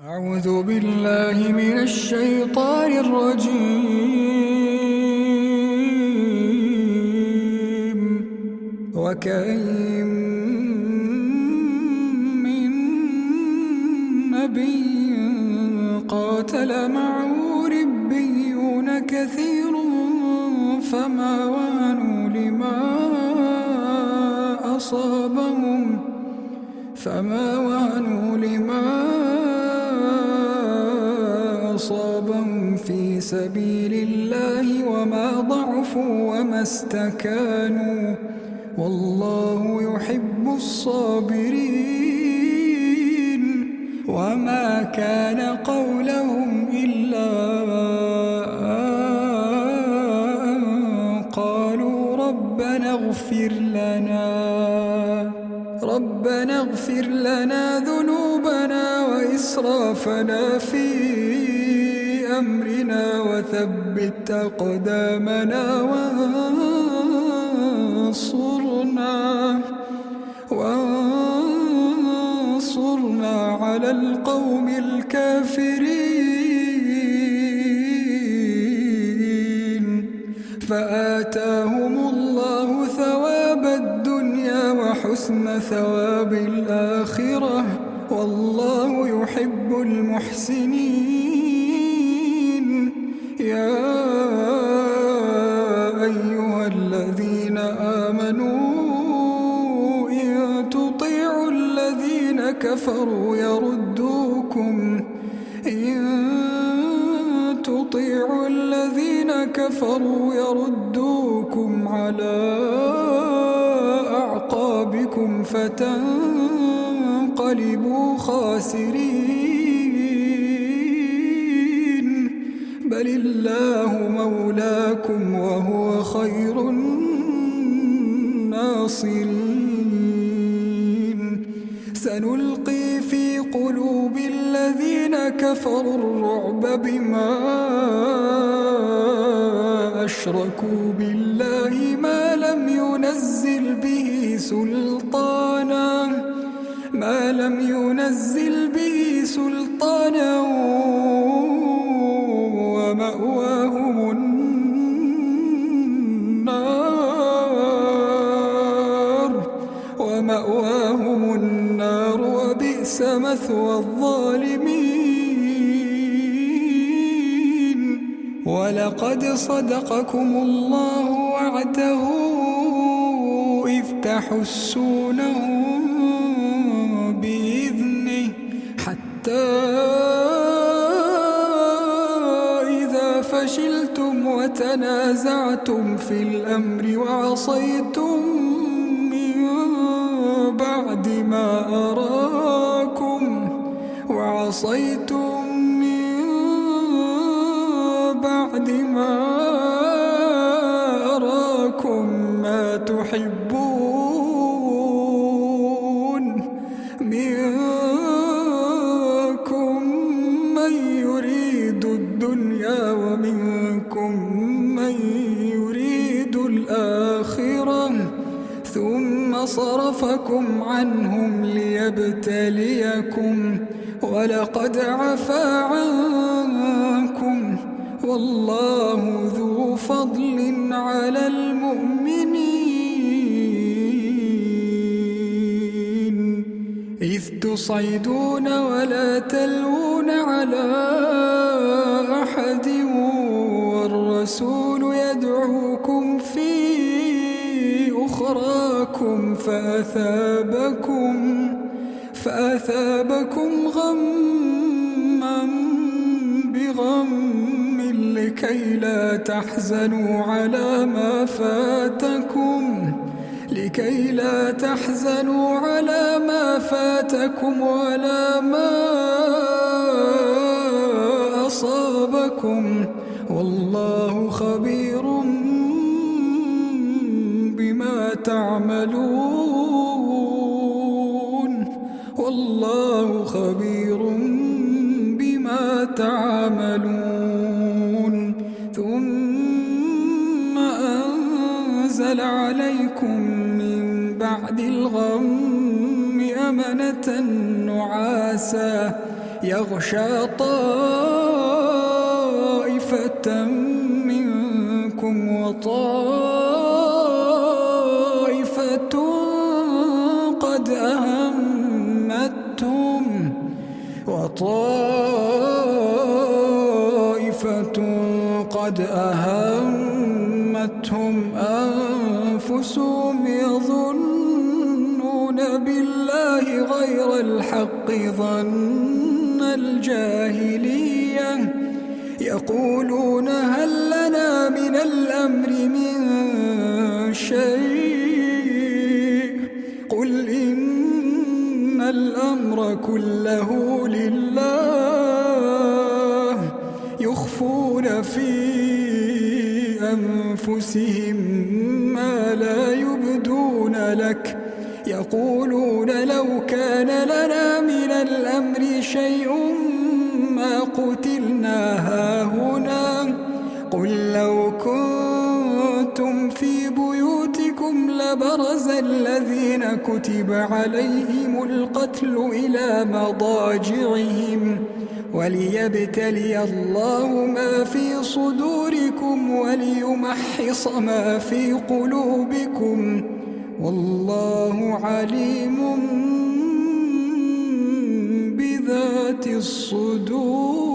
أعوذ بالله من الشيطان الرجيم. وكأين من نبي قاتل معه ربيون كثير فما وهنوا لما أصابهم في سبيل الله وما ضعفوا وما استكانوا والله يحب الصابرين. وما كان قولهم إلا أن قالوا ربنا اغفر لنا ذنوبنا وإسرافنا في أمرنا وثبت أقدامنا وانصرنا على القوم الكافرين. فآتاهم الله ثواب الدنيا وحسن ثواب الآخرة والله يحب المحسنين. يا أيها الذين آمنوا إن تطيعوا الذين كفروا يردوكم على أعقابكم فتنقلبوا خاسرين. بل الله مولاكم وهو خير الناصرين. سنلقي في قلوب الذين كفروا الرعب بما أشركوا بالله ما لم ينزل به سلطانا ومأواهم النار وبئس مثوى الظالمين. ولقد صدقكم الله وعده إذ تحسونهم بإذنه حتى إذا فشلتم وتنازعتم في الأمر وعصيتم من بعد ما أراكم ما تحبون منكم من يريد الدنيا ومنكم من يريد الآخرة ثم صرفكم عنهم ليبتليكم ولقد عفا عنكم والله ذو فضل على المؤمنين. إذ تصعدون ولا تلوون على أحد والرسول يدعوكم في أخراكم فأثابكم غما بغم لكي لا تحزنوا على ما فاتكم ولا ما أصابكم والله خبير بما تعملون. ثم أنزل عليكم من بعد الغم أمنة نعاسا يغشى طائفة منكم وطائفة قد أهمتهم أنفسهم يظنون بالله غير الحق ظن الجاهلية يقولون هل لنا من الأمر من شيء قل إن الأمر كله لله يخفون في أنفسهم ما لا يبدون لك يقولون لو كان لنا من الأمر شيء ما قتلنا هاهنا قل لو كنتم في بيوتكم لبرز الذين كتب عليهم القتل إلى مضاجعهم وليبتلي الله ما في صدوركم وليمحص ما في قلوبكم والله عليم بذات الصدور.